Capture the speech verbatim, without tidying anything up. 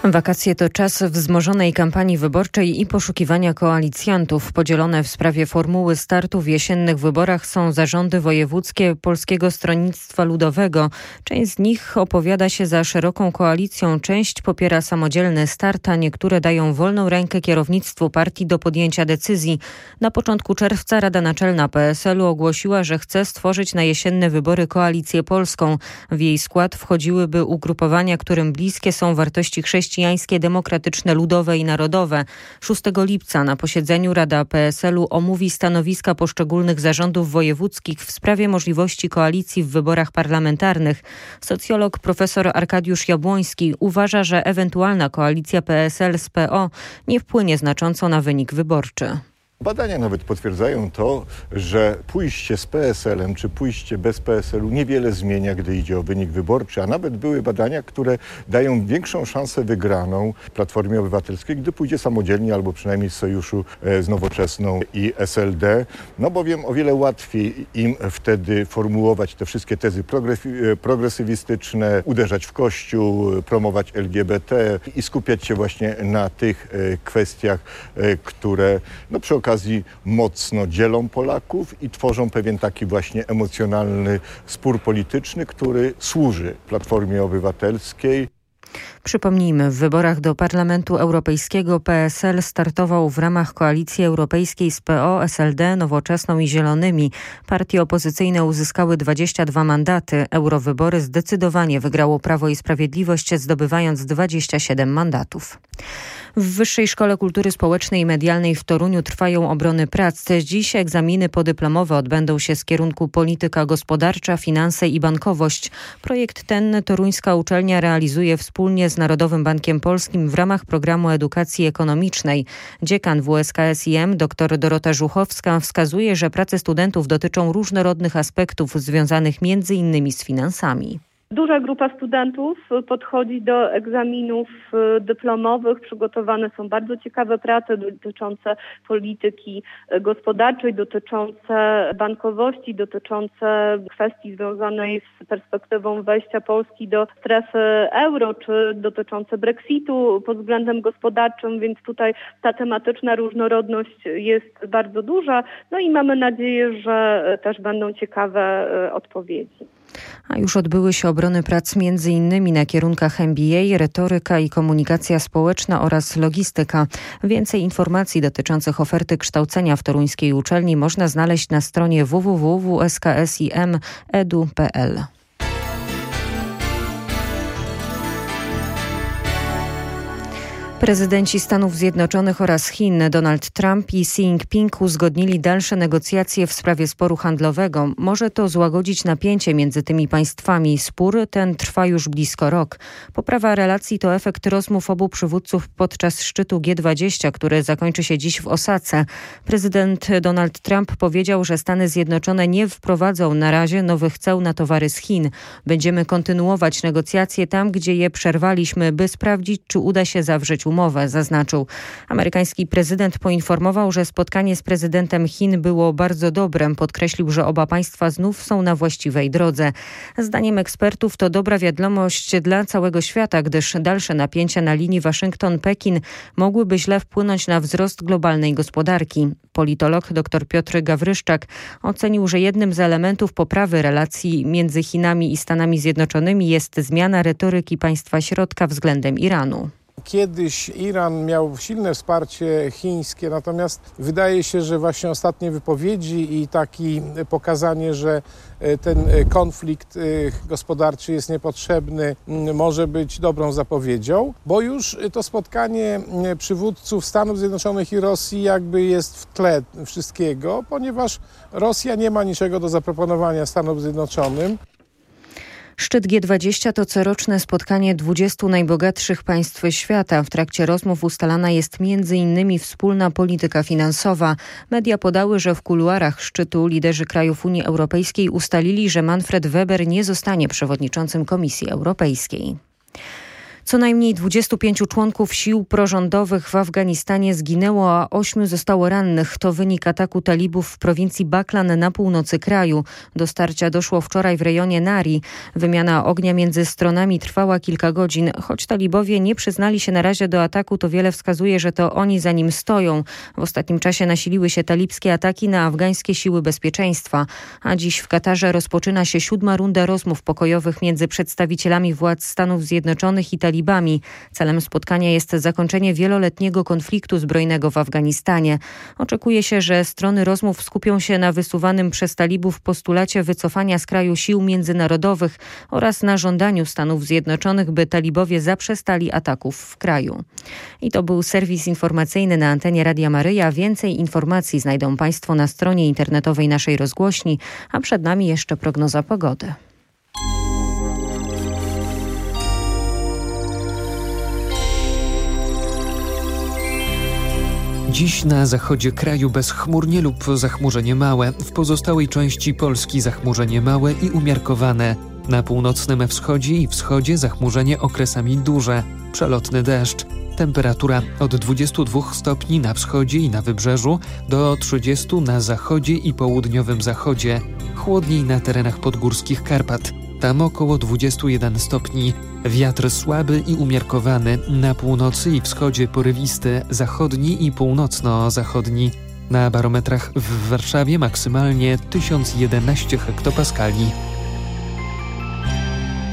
Wakacje to czas wzmożonej kampanii wyborczej i poszukiwania koalicjantów. Podzielone w sprawie formuły startu w jesiennych wyborach są zarządy wojewódzkie Polskiego Stronnictwa Ludowego. Część z nich opowiada się za szeroką koalicją, część popiera samodzielny start, a niektóre dają wolną rękę kierownictwu partii do podjęcia decyzji. Na początku czerwca Rada Naczelna P S L u ogłosiła, że chce stworzyć na jesienne wybory Koalicję Polską. W jej skład wchodziłyby ugrupowania, którym bliskie są wartości chrześcijańskie, demokratyczne, ludowe i narodowe. szóstego lipca na posiedzeniu Rada P S L u omówi stanowiska poszczególnych zarządów wojewódzkich w sprawie możliwości koalicji w wyborach parlamentarnych. Socjolog profesor Arkadiusz Jabłoński uważa, że ewentualna koalicja P S L z P O nie wpłynie znacząco na wynik wyborczy. Badania nawet potwierdzają to, że pójście z P S L em czy pójście bez P S L u niewiele zmienia, gdy idzie o wynik wyborczy, a nawet były badania, które dają większą szansę wygraną Platformie Obywatelskiej, gdy pójdzie samodzielnie albo przynajmniej z sojuszu z Nowoczesną i S L D, no bowiem o wiele łatwiej im wtedy formułować te wszystkie tezy progresywistyczne, uderzać w Kościół, promować L G B T i skupiać się właśnie na tych kwestiach, które no przy okazji mocno dzielą Polaków i tworzą pewien taki właśnie emocjonalny spór polityczny, który służy Platformie Obywatelskiej. Przypomnijmy, w wyborach do Parlamentu Europejskiego P S L startował w ramach Koalicji Europejskiej z P O, S L D, Nowoczesną i Zielonymi. Partie opozycyjne uzyskały dwadzieścia dwa mandaty. Eurowybory zdecydowanie wygrało Prawo i Sprawiedliwość, zdobywając dwadzieścia siedem mandatów. W Wyższej Szkole Kultury Społecznej i Medialnej w Toruniu trwają obrony prac. Dziś egzaminy podyplomowe odbędą się z kierunku polityka gospodarcza, finanse i bankowość. Projekt ten toruńska uczelnia realizuje wspólnie z Narodowym Bankiem Polskim w ramach programu edukacji ekonomicznej. Dziekan W S K S I M dr Dorota Żuchowska wskazuje, że prace studentów dotyczą różnorodnych aspektów związanych między innymi z finansami. Duża grupa studentów podchodzi do egzaminów dyplomowych. Przygotowane są bardzo ciekawe prace dotyczące polityki gospodarczej, dotyczące bankowości, dotyczące kwestii związanej z perspektywą wejścia Polski do strefy euro, czy dotyczące Brexitu pod względem gospodarczym, więc tutaj ta tematyczna różnorodność jest bardzo duża. No i mamy nadzieję, że też będą ciekawe odpowiedzi. A już odbyły się obrony prac między innymi na kierunkach M B A, retoryka i komunikacja społeczna oraz logistyka. Więcej informacji dotyczących oferty kształcenia w toruńskiej uczelni można znaleźć na stronie w w w kropka w s k s i m kropka e d u kropka p l. Prezydenci Stanów Zjednoczonych oraz Chin Donald Trump i Xi Jinping uzgodnili dalsze negocjacje w sprawie sporu handlowego. Może to złagodzić napięcie między tymi państwami. Spór ten trwa już blisko rok. Poprawa relacji to efekt rozmów obu przywódców podczas szczytu G dwadzieścia, który zakończy się dziś w Osace. Prezydent Donald Trump powiedział, że Stany Zjednoczone nie wprowadzą na razie nowych ceł na towary z Chin. Będziemy kontynuować negocjacje tam, gdzie je przerwaliśmy, by sprawdzić, czy uda się zawrzeć umowę, zaznaczył. Amerykański prezydent poinformował, że spotkanie z prezydentem Chin było bardzo dobrem. Podkreślił, że oba państwa znów są na właściwej drodze. Zdaniem ekspertów to dobra wiadomość dla całego świata, gdyż dalsze napięcia na linii Waszyngton-Pekin mogłyby źle wpłynąć na wzrost globalnej gospodarki. Politolog dr Piotr Gawryszczak ocenił, że jednym z elementów poprawy relacji między Chinami i Stanami Zjednoczonymi jest zmiana retoryki państwa środka względem Iranu. Kiedyś Iran miał silne wsparcie chińskie, natomiast wydaje się, że właśnie ostatnie wypowiedzi i takie pokazanie, że ten konflikt gospodarczy jest niepotrzebny, może być dobrą zapowiedzią, bo już to spotkanie przywódców Stanów Zjednoczonych i Rosji jakby jest w tle wszystkiego, ponieważ Rosja nie ma niczego do zaproponowania Stanom Zjednoczonym. Szczyt G dwadzieścia to coroczne spotkanie dwudziestu najbogatszych państw świata. W trakcie rozmów ustalana jest między innymi wspólna polityka finansowa. Media podały, że w kuluarach szczytu liderzy krajów Unii Europejskiej ustalili, że Manfred Weber nie zostanie przewodniczącym Komisji Europejskiej. Co najmniej dwudziestu pięciu członków sił prorządowych w Afganistanie zginęło, a ośmiu zostało rannych. To wynik ataku talibów w prowincji Baklan na północy kraju. Do starcia doszło wczoraj w rejonie Nari. Wymiana ognia między stronami trwała kilka godzin. Choć talibowie nie przyznali się na razie do ataku, to wiele wskazuje, że to oni za nim stoją. W ostatnim czasie nasiliły się talibskie ataki na afgańskie siły bezpieczeństwa. A dziś w Katarze rozpoczyna się siódma runda rozmów pokojowych między przedstawicielami władz Stanów Zjednoczonych i talibami. Celem spotkania jest zakończenie wieloletniego konfliktu zbrojnego w Afganistanie. Oczekuje się, że strony rozmów skupią się na wysuwanym przez talibów postulacie wycofania z kraju sił międzynarodowych oraz na żądaniu Stanów Zjednoczonych, by talibowie zaprzestali ataków w kraju. I to był serwis informacyjny na antenie Radia Maryja. Więcej informacji znajdą Państwo na stronie internetowej naszej rozgłośni, a przed nami jeszcze prognoza pogody. Dziś na zachodzie kraju bezchmurnie lub zachmurzenie małe. W pozostałej części Polski zachmurzenie małe i umiarkowane. Na północnym wschodzie i wschodzie zachmurzenie okresami duże. Przelotny deszcz. Temperatura od dwudziestu dwóch stopni na wschodzie i na wybrzeżu do trzydziestu na zachodzie i południowym zachodzie. Chłodniej na terenach podgórskich Karpat. Tam około dwudziestu jeden stopni. Wiatr słaby i umiarkowany. Na północy i wschodzie porywisty, zachodni i północno-zachodni. Na barometrach w Warszawie maksymalnie tysiąc jedenaście hektopaskali.